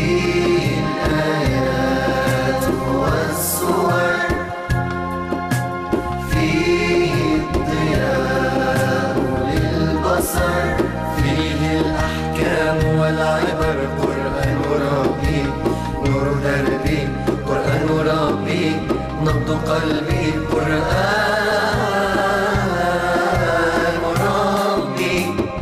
الآيات والسور، فيه الضياء للبصر، فيه الأحكام والعبر. قرآن ربي نور دربي، قرآن ربي نبض قلبي، قرآن ربي.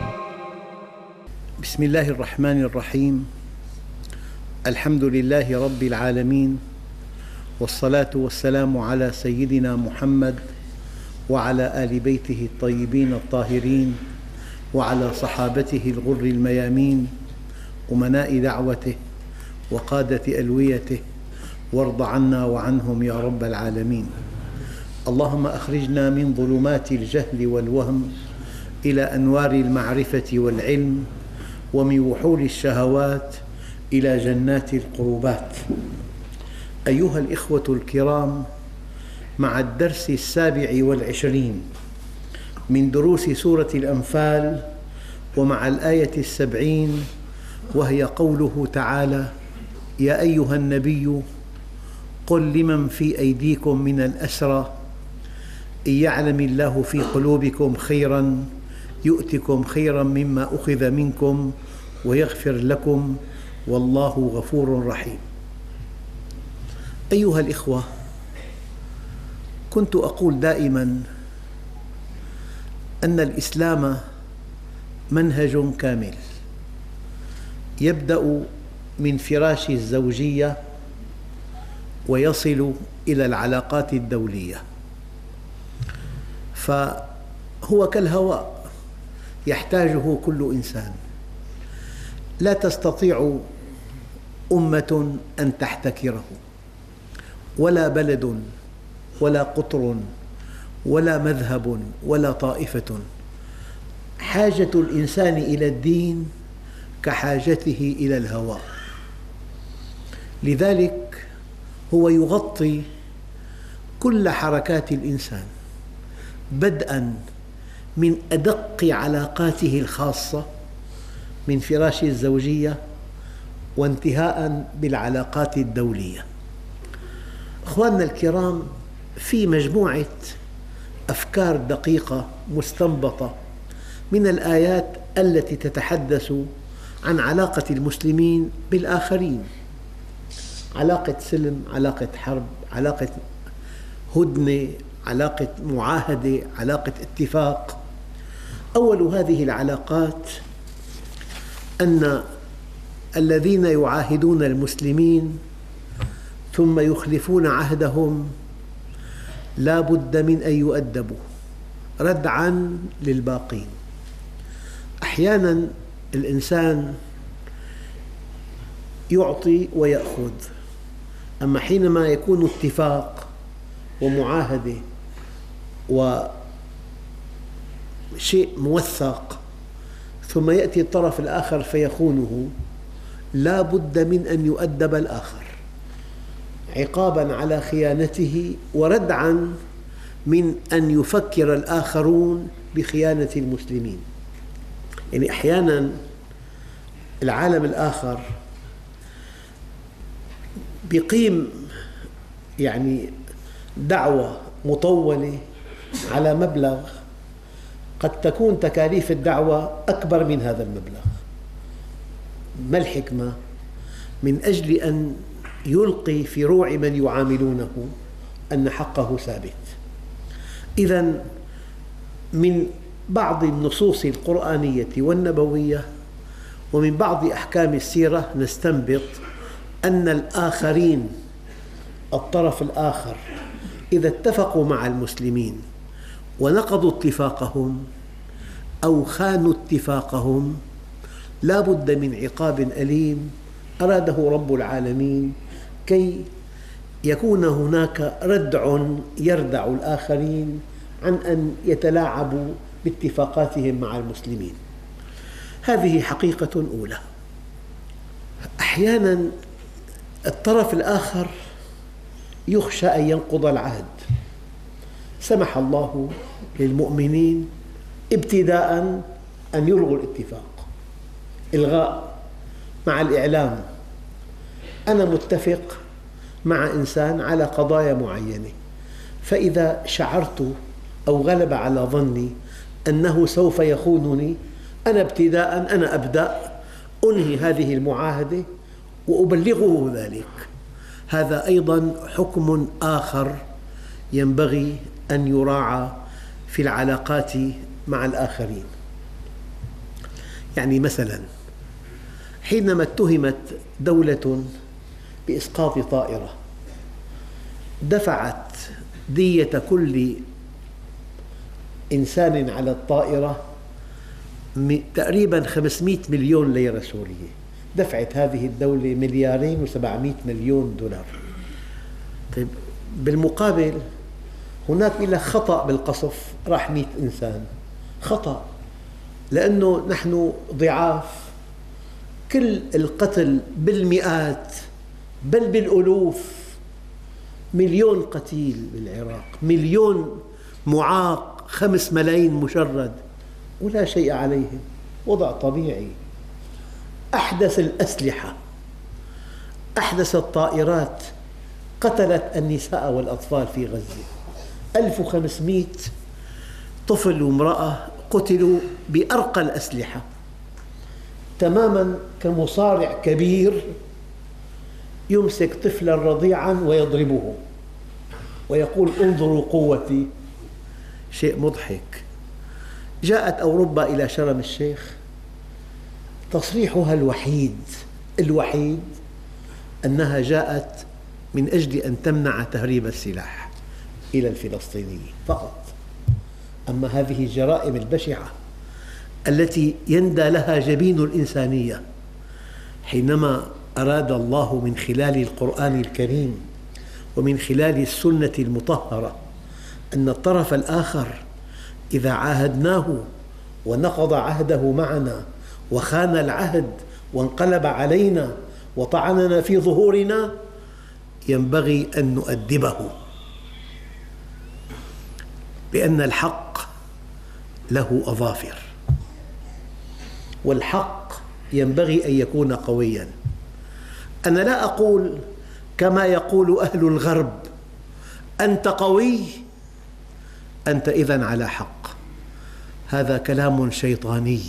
بسم الله الرحمن الرحيم. الحمد لله رب العالمين، والصلاة والسلام على سيدنا محمد وعلى آل بيته الطيبين الطاهرين، وعلى صحابته الغر الميامين، أمناء دعوته وقادة ألويته، وارض عنا وعنهم يا رب العالمين. اللهم أخرجنا من ظلمات الجهل والوهم إلى أنوار المعرفة والعلم، ومن وحول الشهوات إلى جنات القربات. أيها الإخوة الكرام، مع الدرس 27 من دروس سورة الأنفال، ومع الآية 70، وهي قوله تعالى: يا أيها النبي قل لمن في أيديكم من الأسرى إن يعلم الله في قلوبكم خيرا يؤتكم خيرا مما أخذ منكم ويغفر لكم والله غفور رحيم. أيها الإخوة، كنت أقول دائما أن الإسلام منهج كامل يبدأ من فراش الزوجية ويصل إلى العلاقات الدولية، فهو كالهواء يحتاجه كل إنسان. لا تستطيع أمة أن تحتكره، ولا بلد ولا قطر ولا مذهب ولا طائفة. حاجة الإنسان إلى الدين كحاجته إلى الهواء، لذلك هو يغطي كل حركات الإنسان، بدءاً من أدق علاقاته الخاصة من فراش الزوجية، وانتهاء بالعلاقات الدولية. أخواننا الكرام، في مجموعة أفكار دقيقة مستنبطة من الآيات التي تتحدث عن علاقة المسلمين بالآخرين، علاقة سلم، علاقة حرب، علاقة هدنة، علاقة معاهدة، علاقة اتفاق. أول هذه العلاقات أن الذين يعاهدون المسلمين ثم يخلفون عهدهم لا بد من أن يؤدبوا ردعاً للباقين. أحياناً الإنسان يعطي ويأخذ، أما حينما يكون اتفاق ومعاهدة وشيء موثق ثم يأتي الطرف الآخر فيخونه، لا بد من أن يؤدب الآخر عقاباً على خيانته، وردعاً من أن يفكر الآخرون بخيانة المسلمين. يعني أحياناً العالم الآخر بيقيم دعوة مطولة على مبلغ قد تكون تكاليف الدعوة أكبر من هذا المبلغ. ما الحكمة؟ من أجل أن يلقي في روع من يعاملونه أن حقه ثابت. إذن من بعض النصوص القرآنية والنبوية ومن بعض أحكام السيرة نستنبط أن الآخرين، الطرف الآخر، إذا اتفقوا مع المسلمين ونقضوا اتفاقهم أو خانوا اتفاقهم لا بد من عقاب أليم أراده رب العالمين، كي يكون هناك ردع يردع الآخرين عن أن يتلاعبوا باتفاقاتهم مع المسلمين. هذه حقيقة أولى. أحياناً الطرف الآخر يخشى أن ينقض العهد، سمح الله للمؤمنين ابتداءً أن يلغوا الاتفاق، إلغاء مع الإعلام أنا متفق مع إنسان على قضايا معينة، فإذا شعرت أو غلب على ظني أنه سوف يخونني، أنا أبدأ أنهي هذه المعاهدة وأبلغه ذلك. هذا أيضا حكم آخر ينبغي أن يراعى في العلاقات مع الآخرين. يعني مثلا حينما اتهمت دولة بإسقاط طائرة، دفعت دية كل إنسان على الطائرة تقريبا 500 مليون ليرة سورية. دفعت هذه الدولة $2,700,000,000. طيب بالمقابل هناك خطأ بالقصف، راح 100 إنسان، خطأ، لأنه نحن ضعاف. كل القتل بالمئات بل بالألوف، 1,000,000 قتيل بالعراق، 1,000,000 معاق، 5 ملايين مشرد، ولا شيء عليهم، وضع طبيعي. أحدث الأسلحة، أحدث الطائرات، قتلت النساء والأطفال في غزة. 1500 طفل وامرأة قتلوا بأرقى الأسلحة، تماما كمصارع كبير يمسك طفلا رضيعا ويضربه ويقول انظروا قوتي. شيء مضحك. جاءت أوروبا إلى شرم الشيخ، تصريحها الوحيد أنها جاءت من أجل أن تمنع تهريب السلاح إلى الفلسطينيين فقط. أما هذه الجرائم البشعة التي يندى لها جبين الإنسانية، حينما أراد الله من خلال القرآن الكريم ومن خلال السنة المطهرة أن الطرف الآخر إذا عاهدناه ونقض عهده معنا وخان العهد وانقلب علينا وطعننا في ظهورنا، ينبغي أن نؤدبه، لأن الحق له أظافر، والحق ينبغي أن يكون قوياً. أنا لا أقول كما يقول أهل الغرب أنت قوي، أنت إذن على حق. هذا كلام شيطاني.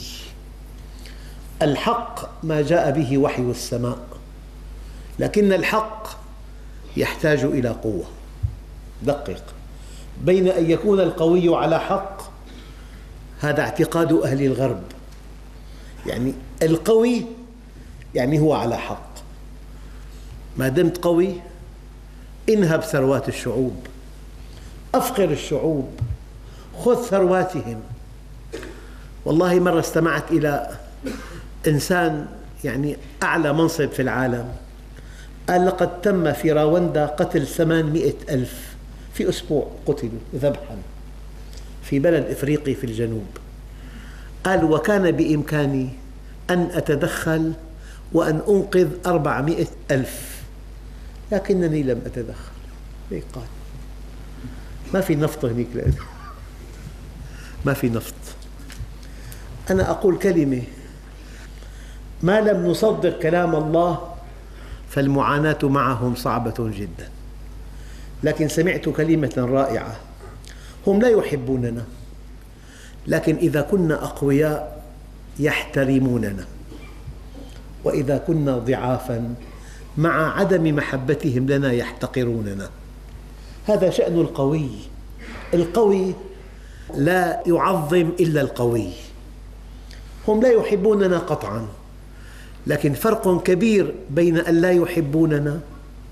الحق ما جاء به وحي السماء، لكن الحق يحتاج إلى قوة. دقق بين أن يكون القوي على حق، هذا اعتقاد أهل الغرب، يعني القوي يعني هو على حق. ما دمت قوي انهب ثروات الشعوب، أفقر الشعوب، خذ ثرواتهم. والله مرة استمعت إلى إنسان يعني أعلى منصب في العالم، قال لقد تم في راوندا قتل 800,000 في أسبوع، قتلوا ذبحا في بلد إفريقي في الجنوب. قال وكان بإمكاني أن أتدخل وأن أنقذ 400,000، لكنني لم أتدخل. ليه؟ قال ما في نفط هناك، لأنه ما في نفط. أنا أقول كلمة، ما لم نصدق كلام الله فالمعاناة معهم صعبة جدا. لكن سمعت كلمة رائعة، هم لا يحبوننا، لكن إذا كنا أقوياء يحترموننا، وإذا كنا ضعافا مع عدم محبتهم لنا يحتقروننا. هذا شأن القوي. القوي لا يعظم إلا القوي. هم لا يحبوننا قطعا، لكن فرق كبير بين أن لا يحبوننا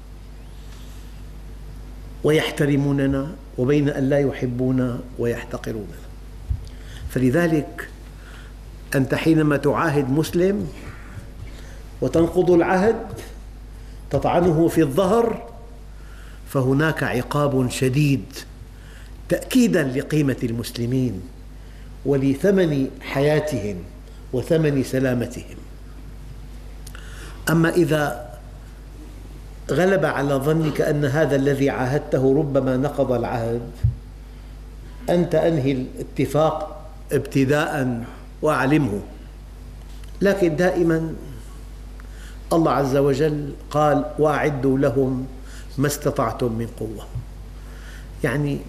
ويحترموننا وبين أن لا يحبونا ويحتقروننا. فلذلك أنت حينما تعاهد مسلم وتنقض العهد، تطعنه في الظهر، فهناك عقاب شديد تأكيداً لقيمة المسلمين ولثمن حياتهم وثمن سلامتهم. أما إذا غلب على ظنك أن هذا الذي عاهدته ربما نقض العهد، أنت أنهي الاتفاق ابتداءً وأعلمه. لكن دائماً الله عز وجل قال وأعدوا لهم ما استطعتم من قوة. يعني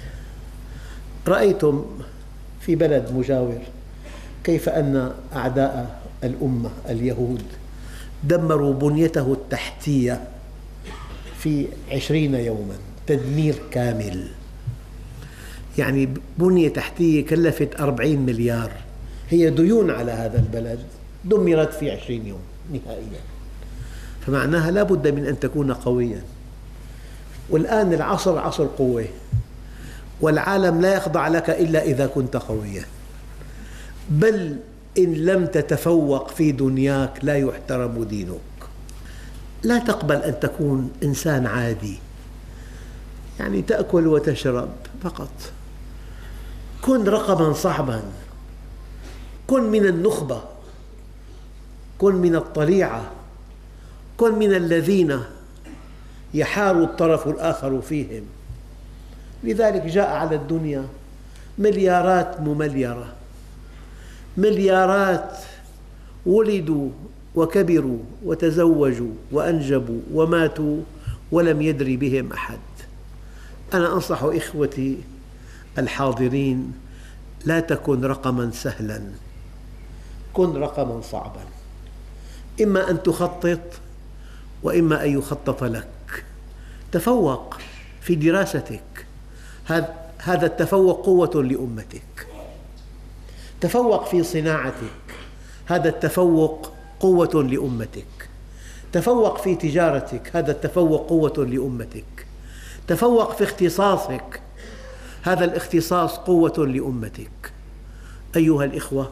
رأيتم في بلد مجاور كيف أن أعداء الأمة اليهود دمروا بنيته التحتية في 20 يوما، تدمير كامل. يعني بنية تحتية كلفت 40 مليار، هي ديون على هذا البلد دمرت في 20 يوم نهائيا. فمعناها لا بد من أن تكون قويا. والآن العصر عصر قوة، والعالم لا يخضع لك إلا إذا كنت قويا، بل إن لم تتفوق في دنياك لا يحترم دينك. لا تقبل أن تكون إنسان عادي، يعني تأكل وتشرب فقط. كن رقما صعبا، كن من النخبة، كن من الطليعة، كن من الذين يحار الطرف الآخر فيهم. لذلك جاء على الدنيا مليارات ممليرة، مليارات ولدوا وكبروا وتزوجوا وأنجبوا وماتوا ولم يدري بهم أحد. أنا أنصح إخوتي الحاضرين: لا تكن رقما سهلا، كن رقما صعبا. إما أن تخطط وإما أن يخطط لك. تفوق في دراستك، هذا التفوق قوة لأمتك. تفوق في صناعتك، هذا التفوق قوة لأمتك. تفوق في تجارتك، هذا التفوق قوة لأمتك. تفوق في اختصاصك، هذا الاختصاص قوة لأمتك. أيها الإخوة،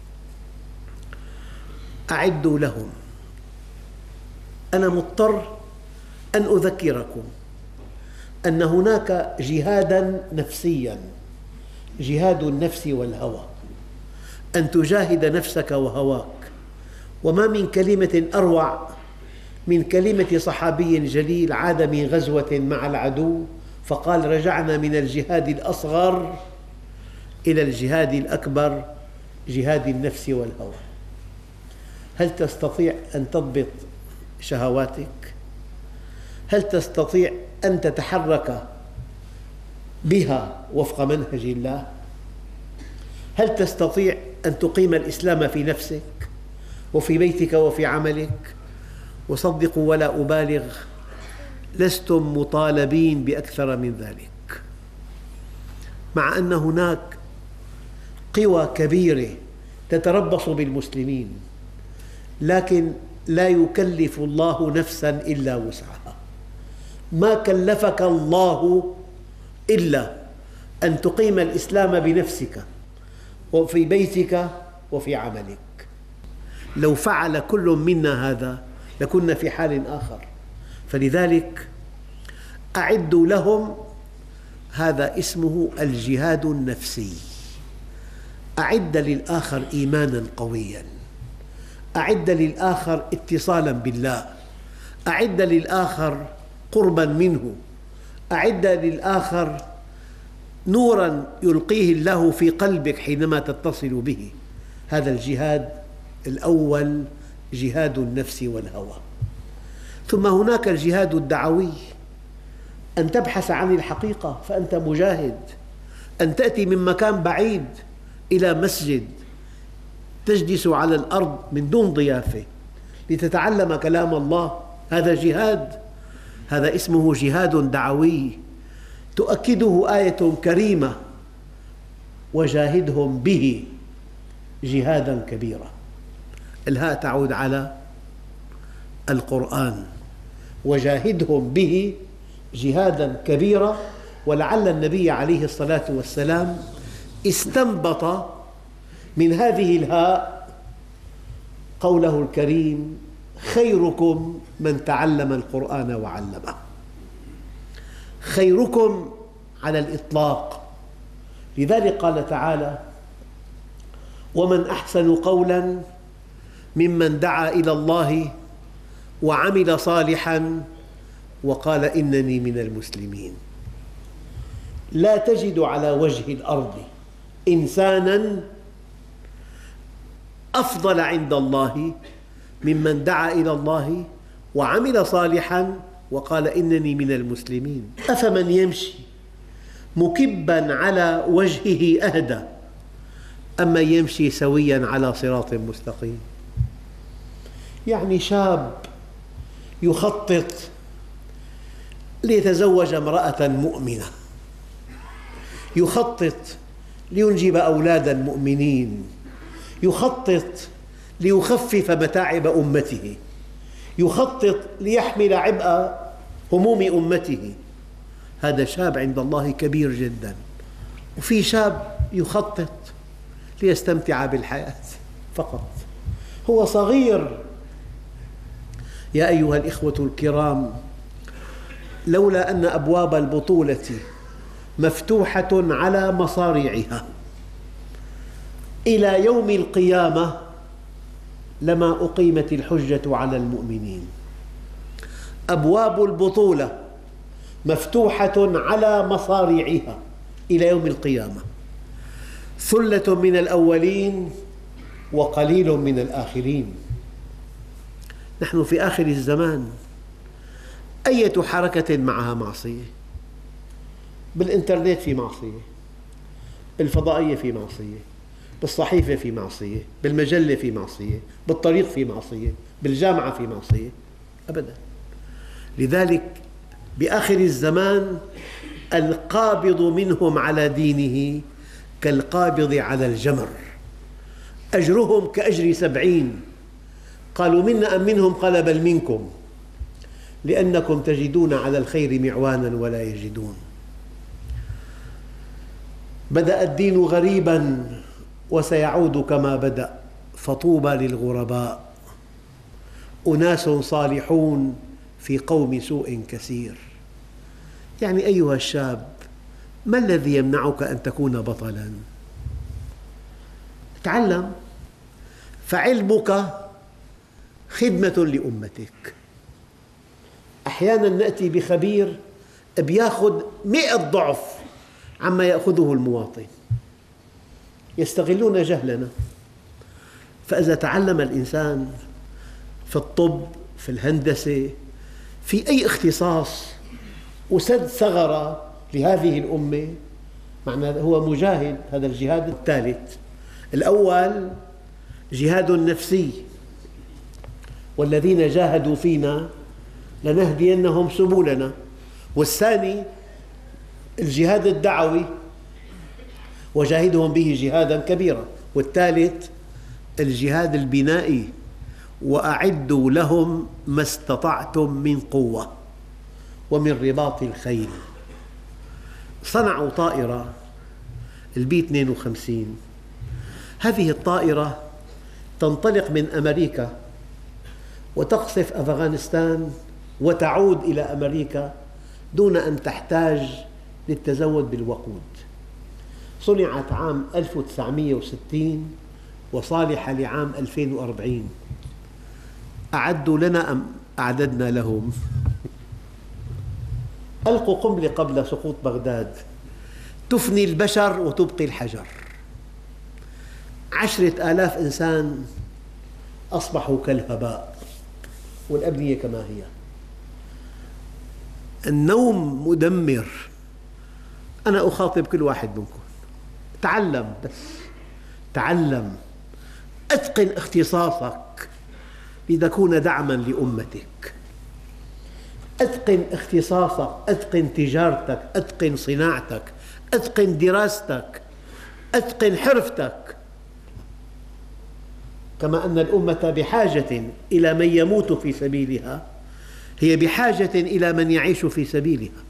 أعدوا لهم. أنا مضطر أن أذكركم أن هناك جهاداً نفسياً، جهاد النفس والهوى، أن تجاهد نفسك وهواك. وما من كلمة أروع من كلمة صحابي جليل عاد من غزوة مع العدو فقال: رجعنا من الجهاد الأصغر إلى الجهاد الأكبر، جهاد النفس والهوى. هل تستطيع أن تضبط شهواتك؟ هل تستطيع أن تتحرك بها وفق منهج الله؟ هل تستطيع أن تقيم الإسلام في نفسك وفي بيتك وفي عملك؟ وصدقوا ولا أبالغ، لستم مطالبين بأكثر من ذلك. مع أن هناك قوى كبيرة تتربص بالمسلمين، لكن لا يكلف الله نفساً إلا وسعها. ما كلفك الله إلا أن تقيم الإسلام بنفسك وفي بيتك وفي عملك. لو فعل كل منا هذا لكنا في حال آخر. فلذلك أعدوا لهم، هذا اسمه الجهاد النفسي. أعد للآخر إيماناً قوياً، أعد للآخر اتصالاً بالله، أعد للآخر قرباً منه، أعد للآخر نوراً يلقيه الله في قلبك حينما تتصل به. هذا الجهاد الأول، جهاد النفس والهوى. ثم هناك الجهاد الدعوي، أن تبحث عن الحقيقة فأنت مجاهد، أن تأتي من مكان بعيد إلى مسجد تجلس على الأرض من دون ضيافة لتتعلم كلام الله، هذا جهاد. هذا اسمه جهاد دعوي. تؤكده آية كريمة: وجاهدهم به جهادا كبيرا. الهاء تعود على القرآن، وجاهدهم به جهادا كبيرا. ولعل النبي عليه الصلاة والسلام استنبط من هذه الهاء قوله الكريم: خيركم من تعلم القرآن وعلمه. خيركم على الإطلاق. لذلك قال تعالى: ومن أحسن قولاً ممن دعا إلى الله وعمل صالحاً وقال إنني من المسلمين. لا تجد على وجه الأرض إنساناً أفضل عند الله ممن دعا إلى الله وعمل صالحا وقال إنني من المسلمين. أفمن يمشي مكبا على وجهه أهدى أما يمشي سويا على صراط مستقيم. يعني شاب يخطط ليتزوج امرأة مؤمنة، يخطط لينجب أولادا مؤمنين، يخطط ليخفف متاعب أمته، يخطط ليحمل عبء هموم أمته. هذا شاب عند الله كبير جدا. وفي شاب يخطط ليستمتع بالحياة فقط، هو صغير. يا أيها الإخوة الكرام، لولا أن أبواب البطولة مفتوحة على مصاريعها إلى يوم القيامة لما أقيمت الحجة على المؤمنين. أبواب البطولة مفتوحة على مصاريعها إلى يوم القيامة، ثلة من الأولين وقليل من الآخرين. نحن في آخر الزمان، أية حركة معها معصية. بالإنترنت في معصية، بالفضائية في معصية، بالصحيفة في معصية، بالمجلة في معصية، بالطريق في معصية، بالجامعة في معصية. أبدا. لذلك بآخر الزمان القابض منهم على دينه كالقابض على الجمر، أجرهم كأجر 70. قالوا منا أم منهم؟ قال بل منكم، لأنكم تجدون على الخير معوانا ولا يجدون. بدأ الدين غريبا وسيعود كما بدأ، فطوبى للغرباء، أناس صالحون في قوم سوء كثير. يعني أيها الشاب، ما الذي يمنعك أن تكون بطلا؟ تعلم، فعلمك خدمة لأمتك. أحيانا نأتي بخبير يأخذ 100 ضعف عما يأخذه المواطن، يستغلون جهلنا. فإذا تعلم الإنسان في الطب، في الهندسة، في أي اختصاص، وسد ثغرة لهذه الأمة، معناه هو مجاهد. هذا الجهاد الثالث. الأول جهاد نفسي، والذين جاهدوا فينا لنهدينهم سبلنا. والثاني الجهاد الدعوي، وجاهدهم به جهادا كبيرا. والثالث الجهاد البنائي، وأعدوا لهم ما استطعتم من قوة ومن رباط الخيل. صنعوا طائرة البي 52. هذه الطائرة تنطلق من أمريكا وتقصف أفغانستان وتعود إلى أمريكا دون أن تحتاج للتزود بالوقود. صنعت عام 1960 وصالحة لعام 2040. أعدوا لنا أم أعددنا لهم؟ ألقوا قنبلة قبل سقوط بغداد تفني البشر وتبقي الحجر. 10,000 إنسان أصبحوا كالهباء، والأبنية كما هي. النوم مدمر. أنا أخاطب كل واحد منكم، تعلم، بس تعلم، أتقن اختصاصك لتكون دعما لأمتك. أتقن اختصاصك، أتقن تجارتك، أتقن صناعتك، أتقن دراستك، أتقن حرفتك. كما أن الأمة بحاجة إلى من يموت في سبيلها، هي بحاجة إلى من يعيش في سبيلها.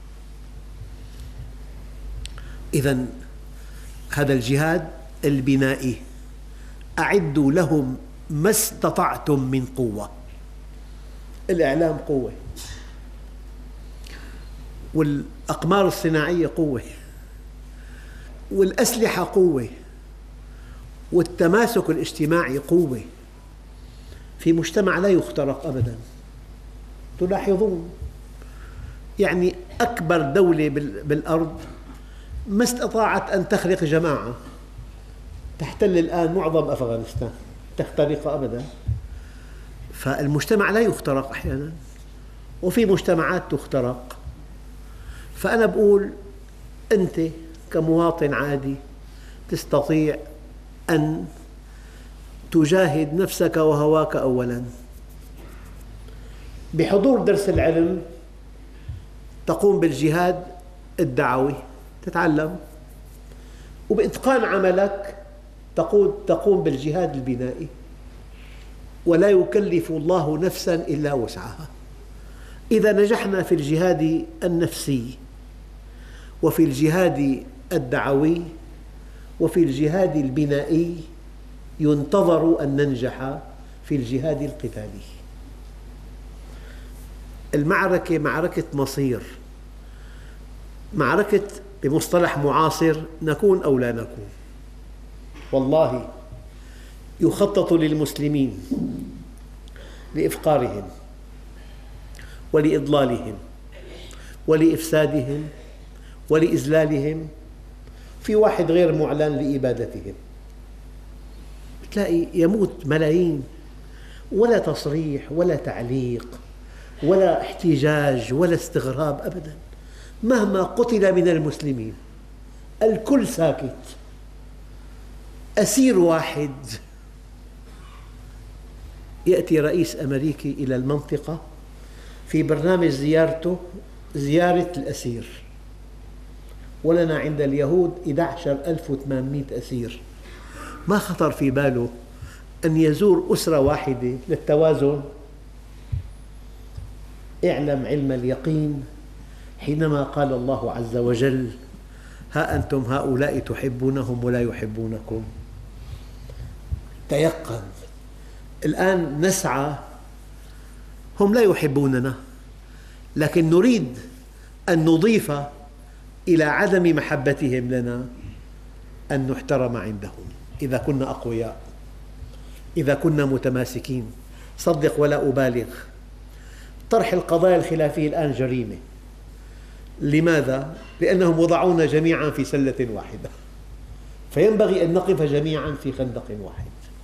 إذن هذا الجهاد البنائي، أعدوا لهم ما استطعتم من قوة. الإعلام قوة، والأقمار الصناعية قوة، والأسلحة قوة، والتماسك الاجتماعي قوة. في مجتمع لا يخترق أبداً. تلاحظون يعني أكبر دولة بالأرض ما استطاعت أن تخلق جماعة تحتل الآن معظم أفغانستان، تخترق أبداً. فالمجتمع لا يخترق أحيانا، وفي مجتمعات تخترق. فأنا بقول أنت كمواطن عادي تستطيع أن تجاهد نفسك وهواك أولاً بحضور درس العلم، تقوم بالجهاد الدعوي تتعلم، وبإتقان عملك تقوم بالجهاد البنائي. ولا يكلف الله نفساً إلا وسعها. إذا نجحنا في الجهاد النفسي وفي الجهاد الدعوي وفي الجهاد البنائي، ينتظر أن ننجح في الجهاد القتالي. المعركة معركة مصير، معركة بمصطلح معاصر نكون أو لا نكون. والله يخطط للمسلمين لإفقارهم ولإضلالهم ولإفسادهم ولإذلالهم. في واحد غير معلن لإبادتهم، تلاقي يموت ملايين، ولا تصريح ولا تعليق ولا احتجاج ولا استغراب أبدا. مهما قتل من المسلمين الكل ساكت. أسير واحد، يأتي رئيس أمريكي إلى المنطقة في برنامج زيارته زيارة الأسير، ولنا عند اليهود 11,800 أسير. ما خطر في باله أن يزور أسرة واحدة للتوازن؟ اعلم علم اليقين حينما قال الله عز وجل: ها أنتم هؤلاء تحبونهم ولا يحبونكم. تيقن. الآن نسعى، هم لا يحبوننا، لكن نريد أن نضيف إلى عدم محبتهم لنا أن نحترم عندهم إذا كنا أقوياء، إذا كنا متماسكين. صدق ولا أبالغ، طرح القضايا الخلافية الآن جريمة. لماذا؟ لأنهم وضعونا جميعا في سلة واحدة، فينبغي أن نقف جميعا في خندق واحد.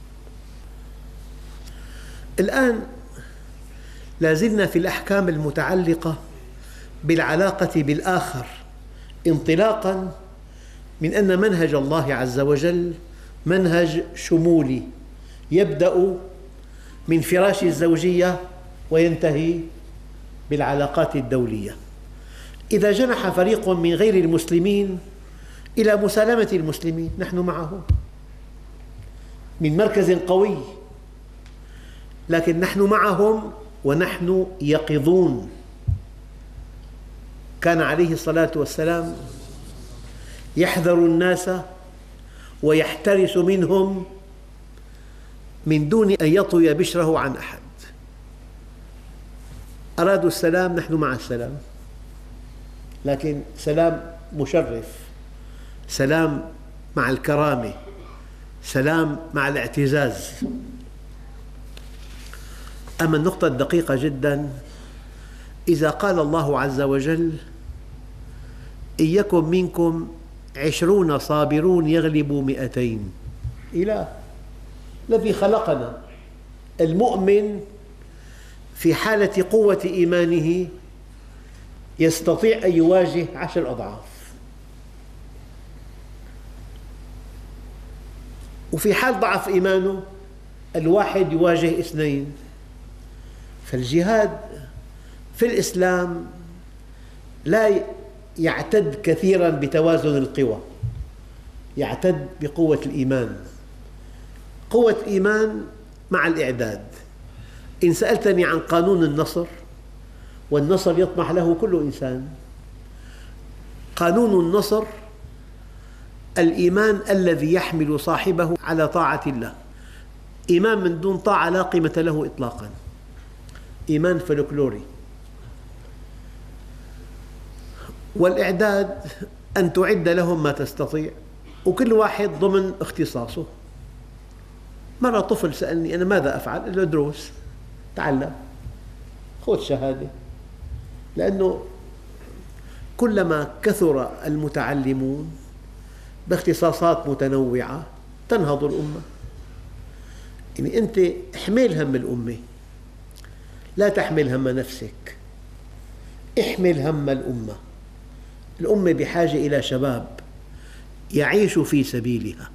الآن لازلنا في الأحكام المتعلقة بالعلاقة بالآخر، انطلاقاً من أن منهج الله عز وجل منهج شمولي يبدأ من فراش الزوجية وينتهي بالعلاقات الدولية. إذا جنح فريق من غير المسلمين إلى مسالمة المسلمين، نحن معهم من مركز قوي، لكن نحن معهم ونحن يقظون. كان عليه الصلاة والسلام يحذر الناس ويحترس منهم من دون أن يطوي بشره عن أحد. أرادوا السلام، نحن مع السلام، لكن سلام مشرف، سلام مع الكرامة، سلام مع الاعتزاز. أما النقطة الدقيقة جدا، إذا قال الله عز وجل: إن يكن منكم 20 صابرون يغلبوا 200، إله الذي خلقنا، المؤمن في حالة قوة إيمانه يستطيع أن يواجه 10 أضعاف، وفي حال ضعف إيمانه الواحد يواجه 2. فالجهاد في الإسلام لا يعتد كثيراً بتوازن القوى، يعتد بقوة الإيمان. قوة الإيمان مع الإعداد. إن سألتني عن قانون النصر، والنصر يطمح له كل إنسان، قانون النصر الإيمان الذي يحمل صاحبه على طاعة الله. إيمان من دون طاعة لا قيمة له إطلاقاً، إيمان فلكلوري. والإعداد أن تعد لهم ما تستطيع، وكل واحد ضمن اختصاصه. مرة طفل سألني: أنا ماذا أفعل؟ قلت له: دروس، تعلم، خذ شهادة. لأنه كلما كثر المتعلمون باختصاصات متنوعة تنهض الأمة. يعني أنت احمل هم الأمة، لا تحمل هم نفسك، احمل هم الأمة. الأمة بحاجة إلى شباب يعيش في سبيلها.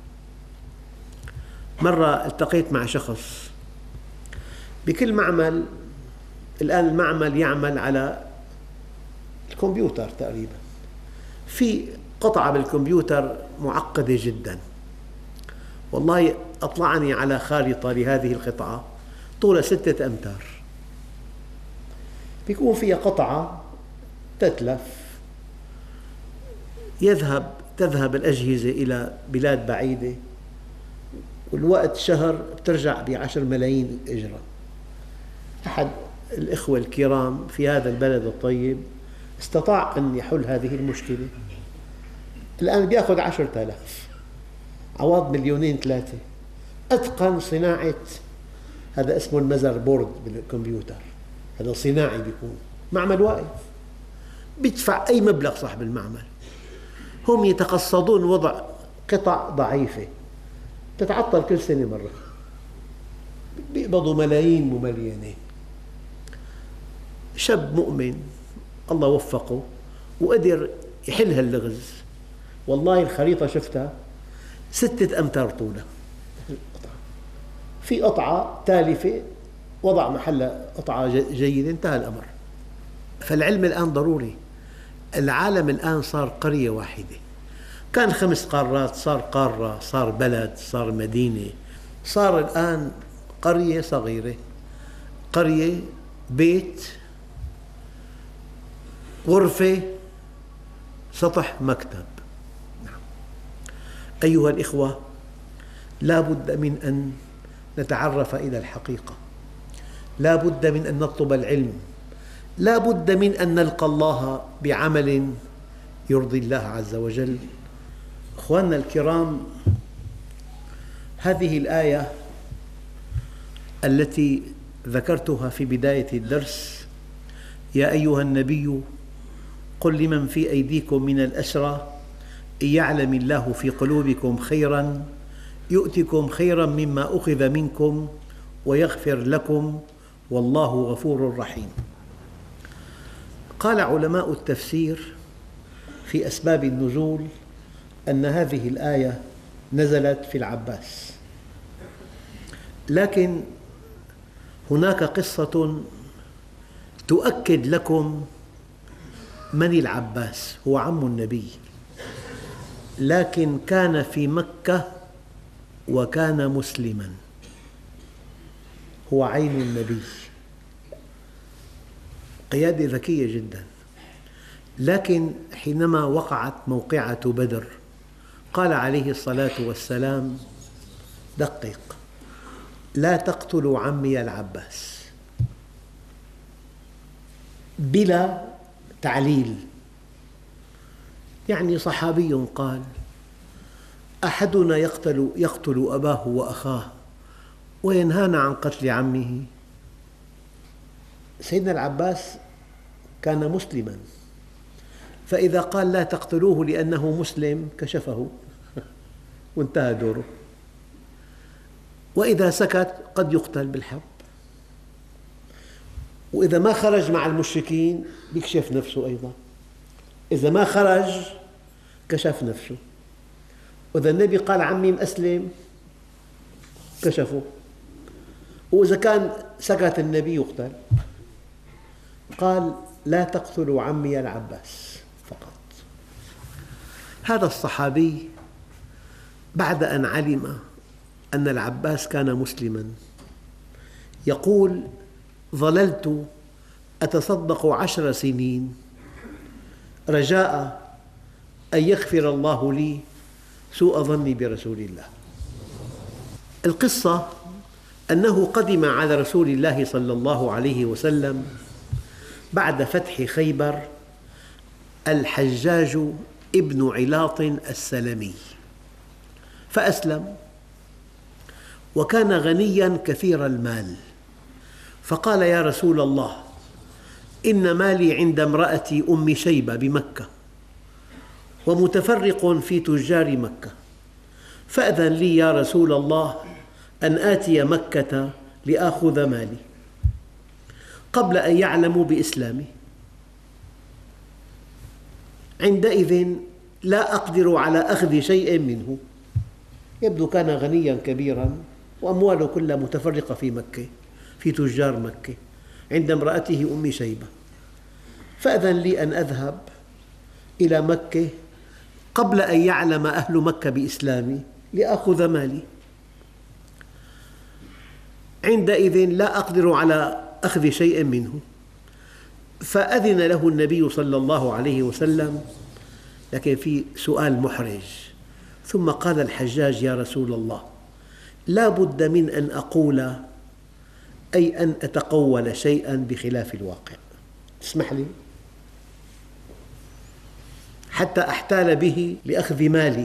مرة التقيت مع شخص بكل معمل، الآن المعمل يعمل على الكمبيوتر تقريبا، في قطعة بالكمبيوتر معقدة جدا، والله أطلعني على خارطة لهذه القطعة طولها 6 أمتار، بيكون فيها قطعة تتلف، تذهب الأجهزة إلى بلاد بعيدة، والوقت شهر بترجع ب10 ملايين إجرة. أحد الإخوة الكرام في هذا البلد الطيب استطاع أن يحل هذه المشكلة، الآن يأخذ 10,000 عوض 2,3 مليون. أتقن صناعة، هذا اسمه المذر بورد بالكمبيوتر، هذا صناعي بيكون، معمل واقف، بيدفع أي مبلغ صاحب المعمل. هم يتقصدون وضع قطع ضعيفة تتعطل كل سنة مرة، بيقبضوا ملايين مملينة. شاب مؤمن الله وفقه وقدر يحل هاللغز. والله الخريطة شفتها 6 أمتار طولها، في قطعة تالفة وضع محلها قطعة جيدة، انتهى الأمر. فالعلم الآن ضروري. العالم الآن صار قرية واحدة، كان 5 قارات صار قارة، صار بلد، صار مدينة، صار الآن قرية صغيرة، قرية، بيت، غرفة، سطح، مكتب. أيها الإخوة، لا بد من أن نتعرف إلى الحقيقة، لا بد من أن نطلب العلم، لا بد من أن نلقى الله بعمل يرضي الله عز وجل. أخواننا الكرام، هذه الآية التي ذكرتها في بداية الدرس: يا أيها النبي قل لمن في أيديكم من الأسرى إن يعلم الله في قلوبكم خيرا يؤتكم خيرا مما أخذ منكم ويغفر لكم والله غفور رحيم. قال علماء التفسير في أسباب النزول أن هذه الآية نزلت في العباس، لكن هناك قصة تؤكد لكم من العباس. هو عم النبي، لكن كان في مكة وكان مسلما، هو عين النبي، قيادة ذكية جدا. لكن حينما وقعت موقعة بدر قال عليه الصلاة والسلام: دقق، لا تقتلوا عمي العباس، بلا تعليل. يعني صحابي قال: أحدنا يقتل أباه وأخاه وينهانا عن قتل عمه. سيدنا العباس كان مسلما، فإذا قال لا تقتلوه لأنه مسلم كشفه وانتهى دوره، وإذا سكت قد يقتل بالحرب، وإذا ما خرج مع المشركين يكشف نفسه أيضا، إذا ما خرج كشف نفسه، وإذا النبي قال عمي مسلم كشفه، وإذا كان سكت النبي يقتل. قال: لا تقتلوا عمي العباس فقط. هذا الصحابي بعد أن علم أن العباس كان مسلما يقول: ظللت أتصدق 10 سنين رجاء أن يغفر الله لي سوء ظني برسول الله. القصة أنه قدم على رسول الله صلى الله عليه وسلم بعد فتح خيبر الحجاج ابن علاط السلمي، فأسلم، وكان غنيا كثير المال، فقال: يا رسول الله، إن مالي عند امرأتي أم شيبة بمكة ومتفرق في تجار مكة، فأذن لي يا رسول الله أن آتي مكة لآخذ مالي. قبل أن يعلموا بإسلامه. عندئذ لا أقدر على أخذ شيء منه. يبدو كان غنياً كبيراً وأمواله كلها متفرقة في مكة، في تجار مكة، عند امرأته أم شيبة. فأذن لي أن أذهب إلى مكة قبل أن يعلم أهل مكة بإسلامي لآخذ مالي. عندئذ لا أقدر على أخذ شيء منه، فأذن له النبي صلى الله عليه وسلم، لكن في سؤال محرج. ثم قال الحجاج: يا رسول الله، لا بد من أن أقول، أي أن أتقول شيئا بخلاف الواقع، اسمح لي حتى أحتال به لأخذ مالي.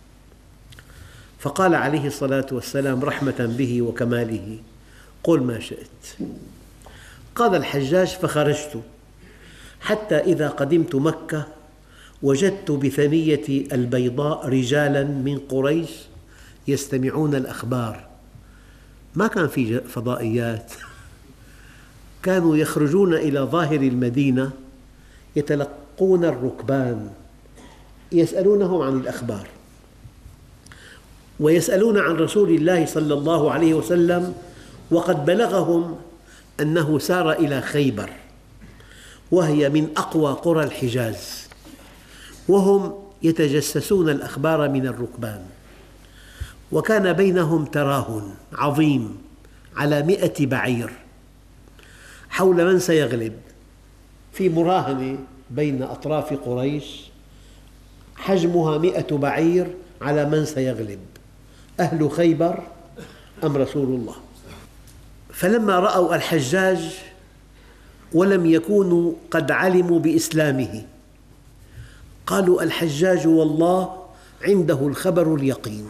فقال عليه الصلاة والسلام رحمة به وكماله: قل ما شئت. قال الحجاج: فخرجت حتى إذا قدمت مكة وجدت بثنية البيضاء رجالا من قريش يستمعون الأخبار. ما كان في فضائيات، كانوا يخرجون إلى ظاهر المدينة يتلقون الركبان يسألونهم عن الأخبار، ويسألون عن رسول الله صلى الله عليه وسلم، وقد بلغهم أنه سار إلى خيبر وهي من أقوى قرى الحجاز، وهم يتجسسون الأخبار من الركبان. وكان بينهم تراهن عظيم على 100 بعير حول من سيغلب، في مراهنة بين أطراف قريش حجمها 100 بعير على من سيغلب، أهل خيبر أم رسول الله. فلما رأوا الحجاج ولم يكونوا قد علموا بإسلامه قالوا: الحجاج والله عنده الخبر اليقين.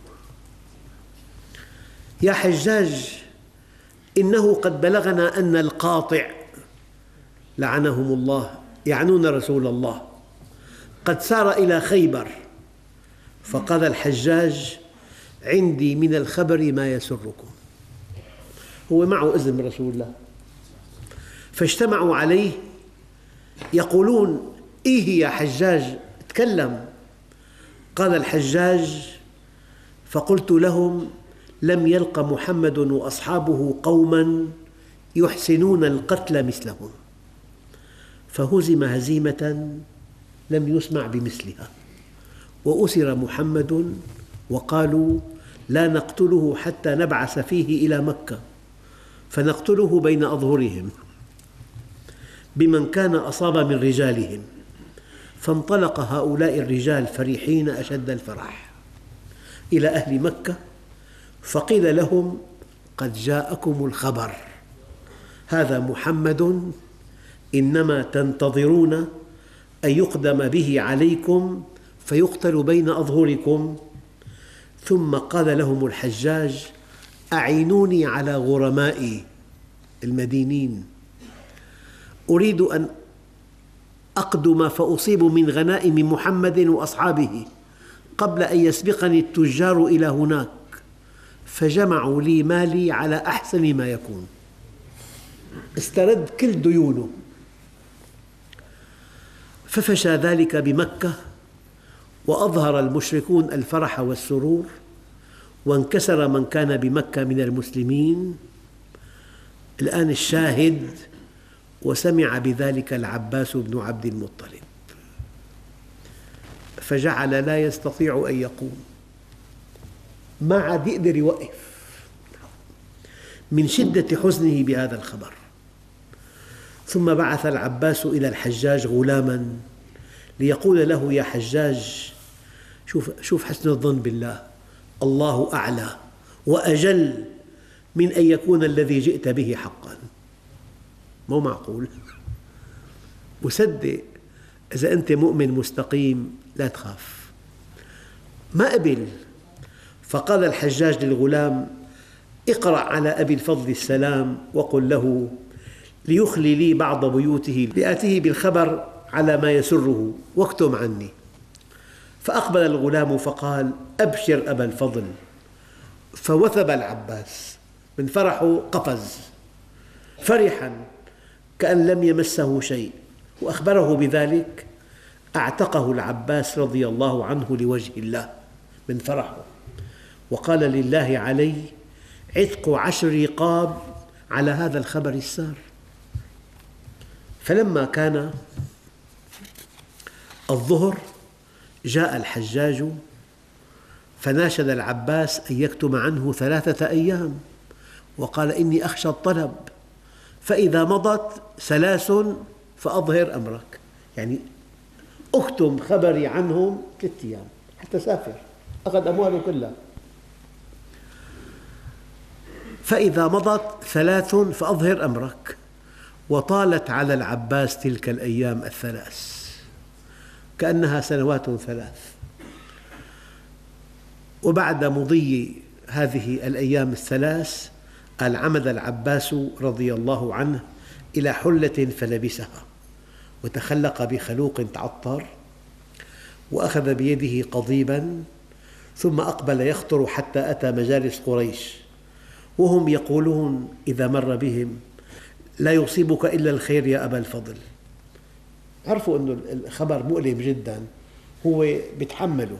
يا حجاج، إنه قد بلغنا أن القاطع لعنهم الله، يعنون رسول الله، قد سار إلى خيبر. فقال الحجاج: عندي من الخبر ما يسركم. هو معه إذن من رسول الله. فاجتمعوا عليه يقولون: إيه يا حجاج، تكلم. قال الحجاج: فقلت لهم: لم يلق محمد وأصحابه قوما يحسنون القتل مثلهم، فهزم هزيمة لم يسمع بمثلها، وأسر محمد وقالوا: لا نقتله حتى نبعث فيه إلى مكة فنقتله بين أظهرهم بمن كان أصاب من رجالهم. فانطلق هؤلاء الرجال فرحين أشد الفرح إلى أهل مكة، فقيل لهم: قد جاءكم الخبر، هذا محمد، إنما تنتظرون أن يقدم به عليكم فيقتل بين أظهركم. ثم قال لهم الحجاج: أعينوني على غرمائي المدينين، أريد أن أقدم فأصيب من غنائم محمد وأصحابه قبل أن يسبقني التجار إلى هناك. فجمعوا لي مالي على أحسن ما يكون، استرد كل ديونه. ففشى ذلك بمكة، وأظهر المشركون الفرح والسرور، وانكسر من كان بمكة من المسلمين. الآن الشاهد: وسمع بذلك العباس بن عبد المطلب، فجعل لا يستطيع أن يقوم، ما عاد يقدر يوقف من شدة حزنه بهذا الخبر. ثم بعث العباس إلى الحجاج غلاما ليقول له: يا حجاج، شوف حسن الظن بالله، الله أعلى وأجل من أن يكون الذي جئت به حقا. مو معقول، وصدق إذا أنت مؤمن مستقيم لا تخاف. ما قبل. فقال الحجاج للغلام: اقرأ على أبي الفضل السلام وقل له ليخلي لي بعض بيوته لآتيه بالخبر على ما يسره واكتم عني. فأقبل الغلام فقال: أبشر أبا الفضل. فوثب العباس من فرحه، قفز فرحا كأن لم يمسه شيء، وأخبره بذلك. أعتقه العباس رضي الله عنه لوجه الله من فرحه، وقال لله علي عتق 10 رقاب على هذا الخبر السار. فلما كان الظهر جاء الحجاج فناشد العباس أن يكتم عنه 3 أيام، وقال إني أخشى الطلب، فإذا مضت 3 فأظهر أمرك، يعني أكتم خبري عنهم 3 أيام حتى سافر، أخذ أمواله كلها. فإذا مضت 3 فأظهر أمرك. وطالت على العباس تلك الأيام 3 كأنها سنوات 3. وبعد مضي هذه الأيام 3 عمد العباس رضي الله عنه إلى حلة فلبسها، وتخلق بخلوق تعطر، وأخذ بيده قضيبا، ثم أقبل يخطر حتى أتى مجالس قريش، وهم يقولون إذا مر بهم: لا يصيبك إلا الخير يا أبا الفضل. عرفوا أن الخبر مؤلم جدا، هو يتحمله.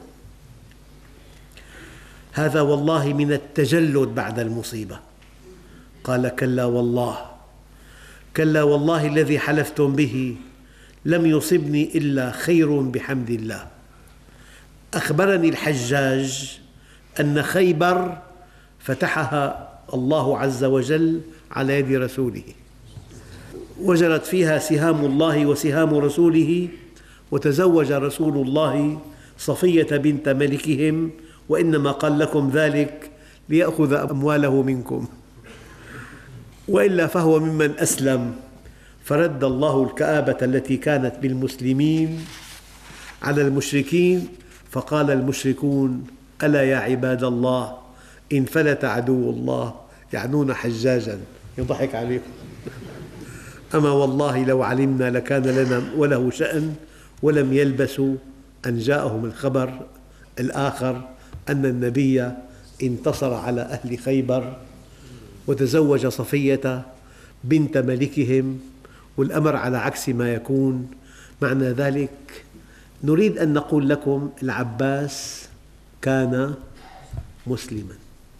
هذا والله من التجلد بعد المصيبة. قال: كلا والله، كلا والله الذي حلفتم به لم يصبني إلا خير بحمد الله. أخبرني الحجاج أن خيبر فتحها الله عز وجل على يد رسوله، وجرت فيها سهام الله وسهام رسوله، وتزوج رسول الله صفية بنت ملكهم، وإنما قال لكم ذلك ليأخذ أمواله منكم، وإلا فهو ممن أسلم، فرد الله الكآبة التي كانت بالمسلمين على المشركين، فقال المشركون: ألا يا عباد الله انفلت عدو الله، يعنون حجاجا، يضحك عليهم. أما والله لو علمنا لكان لنا وله شأن، ولم يلبثوا أن جاءهم الخبر الآخر أن النبي انتصر على أهل خيبر وتزوج صفية بنت ملكهم، والأمر على عكس ما يكون. معنى ذلك نريد أن نقول لكم: العباس كان مسلما،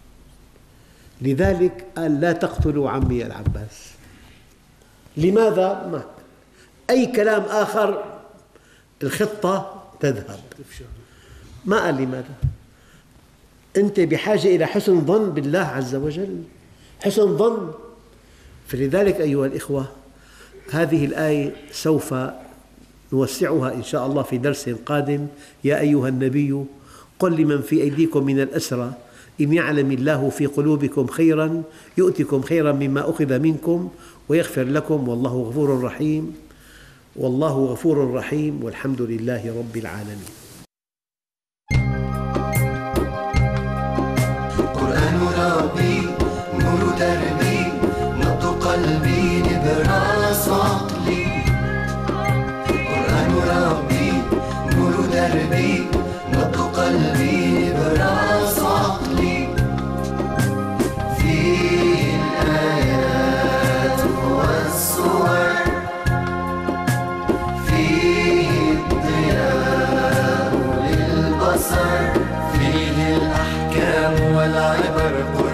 لذلك قال: لا تقتلوا عمي العباس. لماذا؟ مات. أي كلام آخر الخطة تذهب. ما قال لماذا. أنت بحاجة إلى حسن ظن بالله عز وجل، حسن ظن. فلذلك أيها الإخوة، هذه الآية سوف نوسعها إن شاء الله في درس قادم. يا أيها النبي قل لمن في أيديكم من الأسرى إن يعلم الله في قلوبكم خيرا يؤتكم خيرا مما أخذ منكم ويغفر لكم والله غفور رحيم. والله غفور رحيم، والحمد لله رب العالمين. قرآن ربي نور دربي نبض قلبي نبراس عقلي. قرآن ربي نور دربي نبض قلبي نبراس عقلي. فيه الآيات والصور، فيه الضياء للبصر، فيه الأحكام والعبر.